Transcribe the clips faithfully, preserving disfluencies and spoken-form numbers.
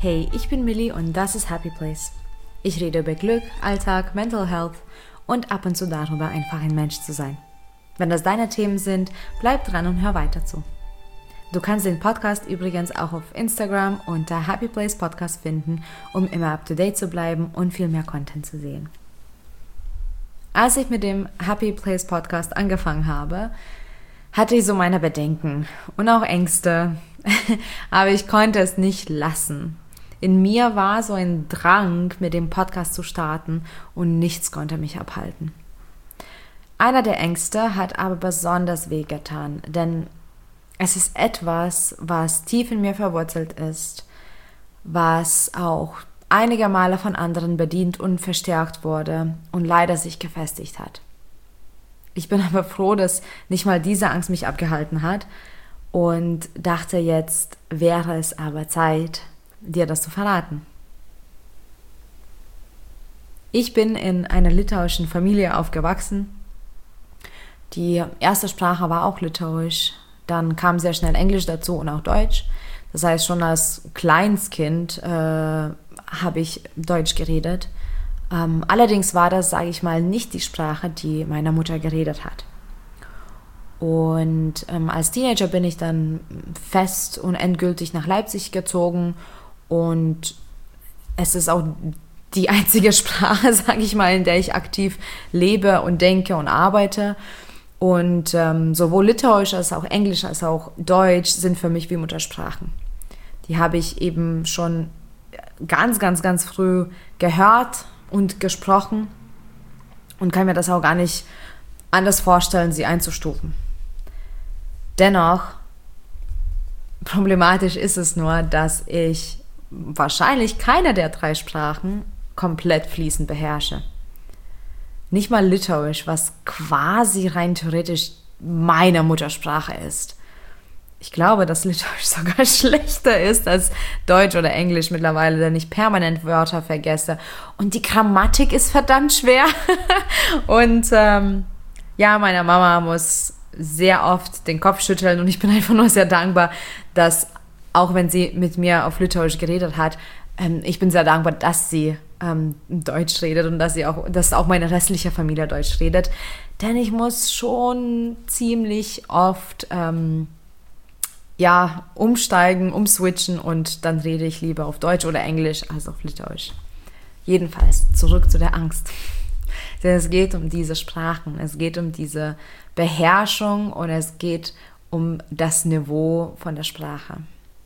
Hey, ich bin Millie und das ist Happy Place. Ich rede über Glück, Alltag, Mental Health und ab und zu darüber, einfach ein Mensch zu sein. Wenn das deine Themen sind, bleib dran und hör weiter zu. Du kannst den Podcast übrigens auch auf Instagram unter Happy Place Podcast finden, um immer up to date zu bleiben und viel mehr Content zu sehen. Als ich mit dem Happy Place Podcast angefangen habe, hatte ich so meine Bedenken und auch Ängste, aber ich konnte es nicht lassen. In mir war so ein Drang, mit dem Podcast zu starten und nichts konnte mich abhalten. Einer der Ängste hat aber besonders wehgetan, denn es ist etwas, was tief in mir verwurzelt ist, was auch einige Male von anderen bedient und verstärkt wurde und leider sich gefestigt hat. Ich bin aber froh, dass nicht mal diese Angst mich abgehalten hat und dachte, jetzt wäre es aber Zeit, dir das zu verraten. Ich bin in einer litauischen Familie aufgewachsen. Die erste Sprache war auch Litauisch. Dann kam sehr schnell Englisch dazu und auch Deutsch. Das heißt, schon als Kleinstkind äh, habe ich Deutsch geredet. Ähm, allerdings war das, sage ich mal, nicht die Sprache, die meine Mutter geredet hat. Und ähm, als Teenager bin ich dann fest und endgültig nach Leipzig gezogen. Und es ist auch die einzige Sprache, sage ich mal, in der ich aktiv lebe und denke und arbeite. Und ähm, sowohl Litauisch als auch Englisch als auch Deutsch sind für mich wie Muttersprachen. Die habe ich eben schon ganz, ganz, ganz früh gehört und gesprochen und kann mir das auch gar nicht anders vorstellen, sie einzustufen. Dennoch, problematisch ist es nur, dass ich wahrscheinlich keine der drei Sprachen komplett fließend beherrsche. Nicht mal Litauisch, was quasi rein theoretisch meine Muttersprache ist. Ich glaube, dass Litauisch sogar schlechter ist als Deutsch oder Englisch mittlerweile, denn ich permanent Wörter vergesse. Und die Grammatik ist verdammt schwer. Und ähm, ja, meine Mama muss sehr oft den Kopf schütteln und ich bin einfach nur sehr dankbar, dass, auch wenn sie mit mir auf Litauisch geredet hat, ähm, ich bin sehr dankbar, dass sie ähm, Deutsch redet und dass sie auch, dass auch meine restliche Familie Deutsch redet. Denn ich muss schon ziemlich oft ähm, ja, umsteigen, umswitchen und dann rede ich lieber auf Deutsch oder Englisch als auf Litauisch. Jedenfalls, zurück zu der Angst. Denn es geht um diese Sprachen, es geht um diese Beherrschung und es geht um das Niveau von der Sprache.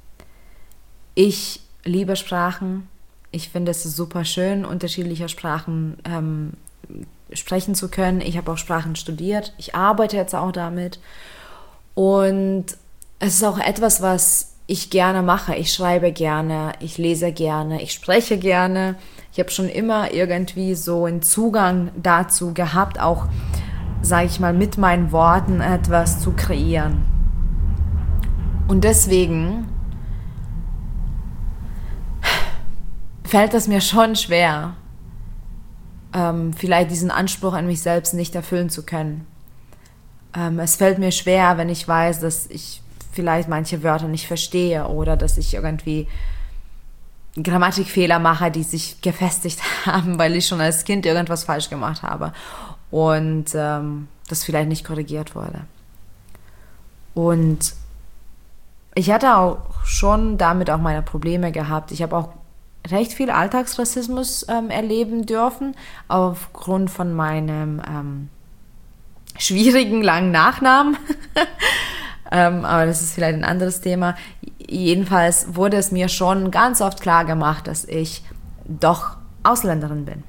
Ich liebe Sprachen. Ich finde es super schön, unterschiedliche Sprachen ähm, sprechen zu können. Ich habe auch Sprachen studiert. Ich arbeite jetzt auch damit. Und es ist auch etwas, was ich gerne mache. Ich schreibe gerne, ich lese gerne, ich spreche gerne. Ich habe schon immer irgendwie so einen Zugang dazu gehabt, auch, sage ich mal, mit meinen Worten etwas zu kreieren. Und deswegen fällt es mir schon schwer, ähm, vielleicht diesen Anspruch an mich selbst nicht erfüllen zu können. Ähm, es fällt mir schwer, wenn ich weiß, dass ich vielleicht manche Wörter nicht verstehe oder dass ich irgendwie Grammatikfehler mache, die sich gefestigt haben, weil ich schon als Kind irgendwas falsch gemacht habe und ähm, das vielleicht nicht korrigiert wurde. Und ich hatte auch schon damit auch meine Probleme gehabt. Ich habe auch recht viel Alltagsrassismus ähm, erleben dürfen, aufgrund von meinem ähm, schwierigen, langen Nachnamen. ähm, aber das ist vielleicht ein anderes Thema. Jedenfalls wurde es mir schon ganz oft klar gemacht, dass ich doch Ausländerin bin.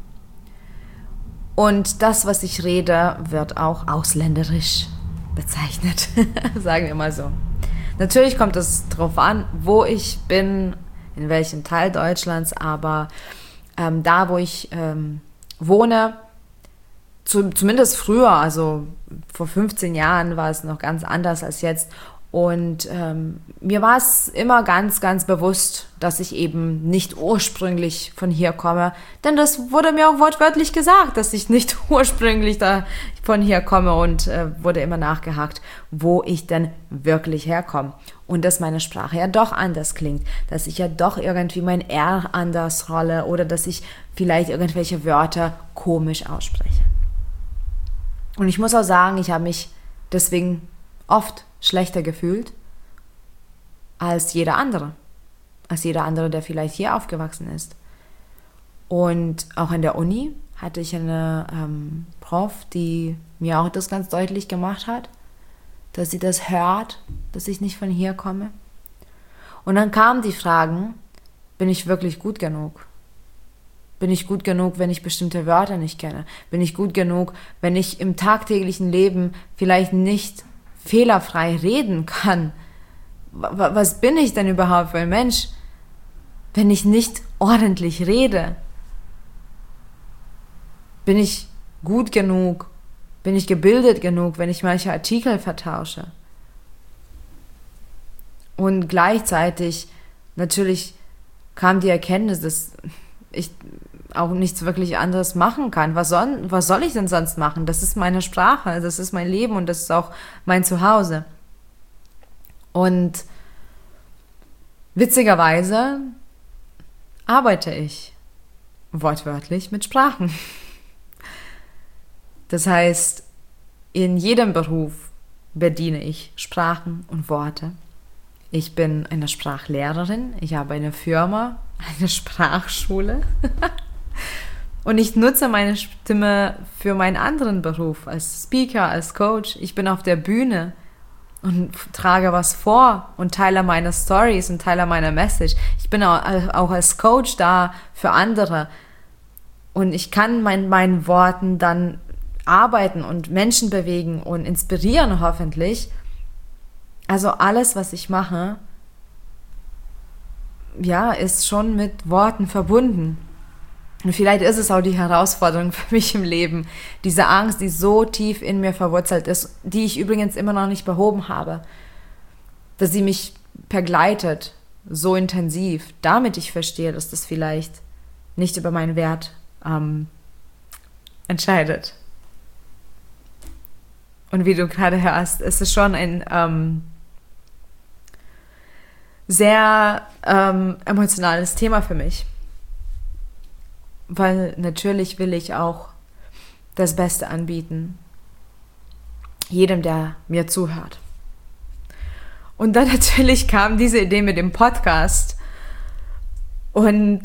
Und das, was ich rede, wird auch ausländerisch bezeichnet, sagen wir mal so. Natürlich kommt es darauf an, wo ich bin, in welchem Teil Deutschlands, aber ähm, da, wo ich ähm, wohne, zu, zumindest früher, also vor fünfzehn Jahren war es noch ganz anders als jetzt Und ähm, mir war es immer ganz, ganz bewusst, dass ich eben nicht ursprünglich von hier komme. Denn das wurde mir auch wortwörtlich gesagt, dass ich nicht ursprünglich da von hier komme, und äh, wurde immer nachgehakt, wo ich denn wirklich herkomme. Und dass meine Sprache ja doch anders klingt, dass ich ja doch irgendwie mein R anders rolle oder dass ich vielleicht irgendwelche Wörter komisch ausspreche. Und ich muss auch sagen, ich habe mich deswegen oft schlechter gefühlt als jeder andere. Als jeder andere, der vielleicht hier aufgewachsen ist. Und auch in der Uni hatte ich eine ähm, Prof, die mir auch das ganz deutlich gemacht hat, dass sie das hört, dass ich nicht von hier komme. Und dann kamen die Fragen, bin ich wirklich gut genug? Bin ich gut genug, wenn ich bestimmte Wörter nicht kenne? Bin ich gut genug, wenn ich im tagtäglichen Leben vielleicht nicht fehlerfrei reden kann? Was bin ich denn überhaupt für ein Mensch, wenn ich nicht ordentlich rede? Bin ich gut genug? Bin ich gebildet genug, wenn ich manche Artikel vertausche? Und gleichzeitig natürlich kam die Erkenntnis, dass ich auch nichts wirklich anderes machen kann. Was soll, was soll ich denn sonst machen? Das ist meine Sprache, das ist mein Leben und das ist auch mein Zuhause. Und witzigerweise arbeite ich wortwörtlich mit Sprachen. Das heißt, in jedem Beruf bediene ich Sprachen und Worte. Ich bin eine Sprachlehrerin, ich habe eine Firma, eine Sprachschule und ich nutze meine Stimme für meinen anderen Beruf, als Speaker, als Coach. Ich bin auf der Bühne und trage was vor und teile meine Stories und teile meine Message. Ich bin auch als Coach da für andere und ich kann mit meinen Worten dann arbeiten und Menschen bewegen und inspirieren hoffentlich. Also alles, was ich mache, ja, ist schon mit Worten verbunden. Und vielleicht ist es auch die Herausforderung für mich im Leben, diese Angst, die so tief in mir verwurzelt ist, die ich übrigens immer noch nicht behoben habe, dass sie mich begleitet, so intensiv, damit ich verstehe, dass das vielleicht nicht über meinen Wert ähm, entscheidet. Und wie du gerade hörst, es ist schon ein ähm, sehr ähm, emotionales Thema für mich. Weil natürlich will ich auch das Beste anbieten. Jedem, der mir zuhört. Und dann natürlich kam diese Idee mit dem Podcast. Und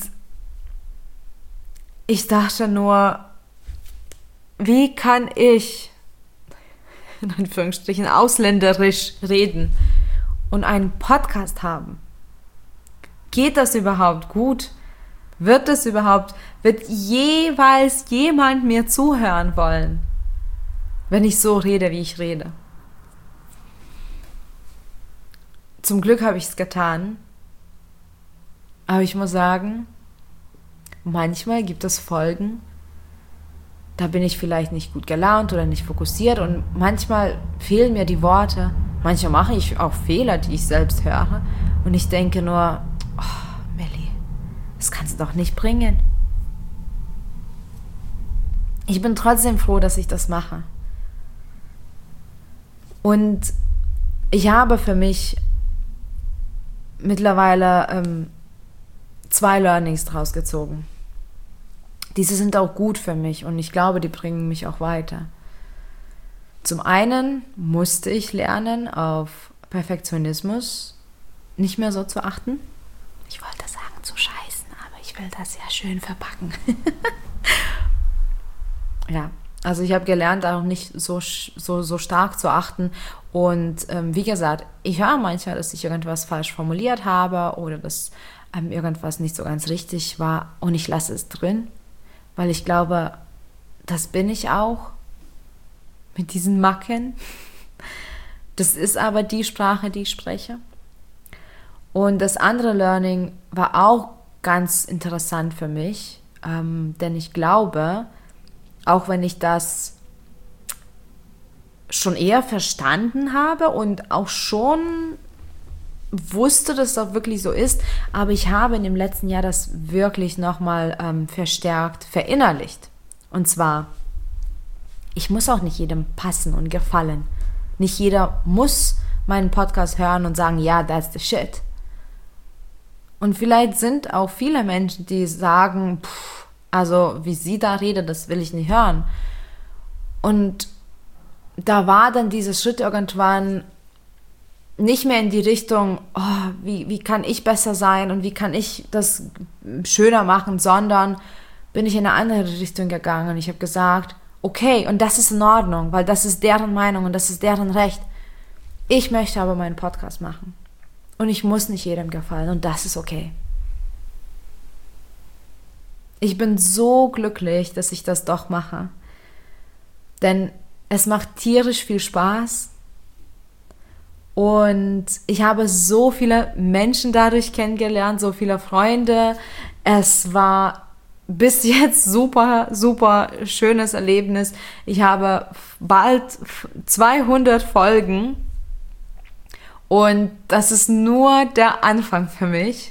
ich dachte nur, wie kann ich, in Anführungsstrichen, ausländerisch reden und einen Podcast haben? Geht das überhaupt gut? Wird es überhaupt, wird jeweils jemand mir zuhören wollen, wenn ich so rede, wie ich rede? Zum Glück habe ich es getan, aber ich muss sagen, manchmal gibt es Folgen, da bin ich vielleicht nicht gut gelaunt oder nicht fokussiert und manchmal fehlen mir die Worte. Manchmal mache ich auch Fehler, die ich selbst höre und ich denke nur, oh, Melli, das kannst du doch nicht bringen. Ich bin trotzdem froh, dass ich das mache. Und ich habe für mich mittlerweile ähm, zwei Learnings draus gezogen. Diese sind auch gut für mich und ich glaube, die bringen mich auch weiter. Zum einen musste ich lernen, auf Perfektionismus nicht mehr so zu achten. Ich wollte sagen, zu scheißen, aber ich will das ja schön verpacken. Ja, also ich habe gelernt, auch nicht so, so, so stark zu achten. Und ähm, wie gesagt, ich höre manchmal, dass ich irgendwas falsch formuliert habe oder dass ähm, irgendwas nicht so ganz richtig war und ich lasse es drin, weil ich glaube, das bin ich auch mit diesen Macken. Das ist aber die Sprache, die ich spreche. Und das andere Learning war auch ganz interessant für mich, ähm, denn ich glaube, auch wenn ich das schon eher verstanden habe und auch schon wusste, dass das wirklich so ist, aber ich habe in dem letzten Jahr das wirklich nochmal ähm, verstärkt verinnerlicht. Und zwar, ich muss auch nicht jedem passen und gefallen. Nicht jeder muss meinen Podcast hören und sagen, ja, that's the shit. Und vielleicht sind auch viele Menschen, die sagen, pff, also wie sie da redet, das will ich nicht hören. Und da war dann dieser Schritt irgendwann nicht mehr in die Richtung, oh, wie, wie kann ich besser sein und wie kann ich das schöner machen, sondern bin ich in eine andere Richtung gegangen und ich habe gesagt, okay, und das ist in Ordnung, weil das ist deren Meinung und das ist deren Recht. Ich möchte aber meinen Podcast machen und ich muss nicht jedem gefallen und das ist okay. Ich bin so glücklich, dass ich das doch mache, denn es macht tierisch viel Spaß. Und ich habe so viele Menschen dadurch kennengelernt, so viele Freunde. Es war bis jetzt super, super schönes Erlebnis. Ich habe bald zweihundert Folgen und das ist nur der Anfang für mich.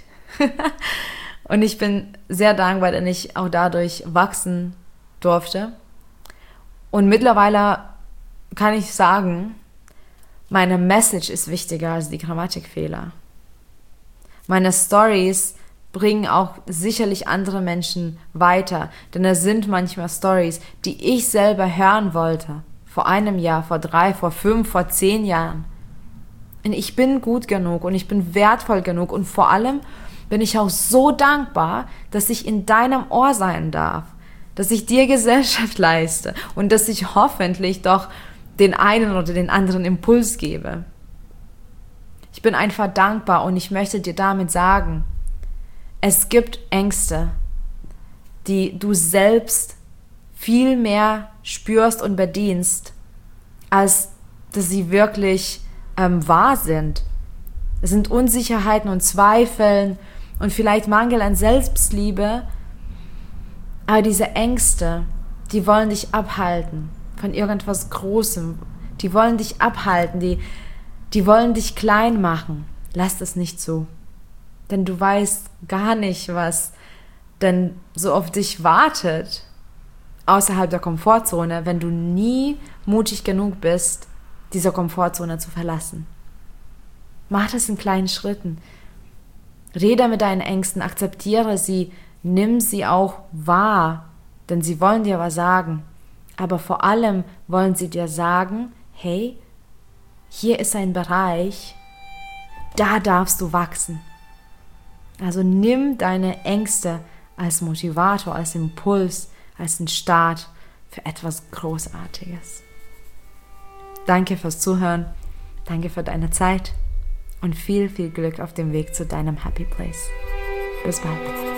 Und ich bin sehr dankbar, dass ich auch dadurch wachsen durfte. Und mittlerweile kann ich sagen, meine Message ist wichtiger als die Grammatikfehler. Meine Stories bringen auch sicherlich andere Menschen weiter, denn es sind manchmal Stories, die ich selber hören wollte. Vor einem Jahr, vor drei, vor fünf, vor zehn Jahren. Und ich bin gut genug und ich bin wertvoll genug und vor allem bin ich auch so dankbar, dass ich in deinem Ohr sein darf, dass ich dir Gesellschaft leiste und dass ich hoffentlich doch den einen oder den anderen Impuls gebe. Ich bin einfach dankbar und ich möchte dir damit sagen, es gibt Ängste, die du selbst viel mehr spürst und bedienst, als dass sie wirklich ähm, wahr sind. Es sind Unsicherheiten und Zweifeln und vielleicht Mangel an Selbstliebe, aber diese Ängste, die wollen dich abhalten von irgendwas Großem. Die wollen dich abhalten, die, die wollen dich klein machen. Lass das nicht zu. Denn du weißt gar nicht, was denn so auf dich wartet, außerhalb der Komfortzone, wenn du nie mutig genug bist, diese Komfortzone zu verlassen. Mach das in kleinen Schritten. Rede mit deinen Ängsten, akzeptiere sie, nimm sie auch wahr, denn sie wollen dir was sagen. Aber vor allem wollen sie dir sagen, hey, hier ist ein Bereich, da darfst du wachsen. Also nimm deine Ängste als Motivator, als Impuls, als einen Start für etwas Großartiges. Danke fürs Zuhören, danke für deine Zeit und viel, viel Glück auf dem Weg zu deinem Happy Place. Bis bald.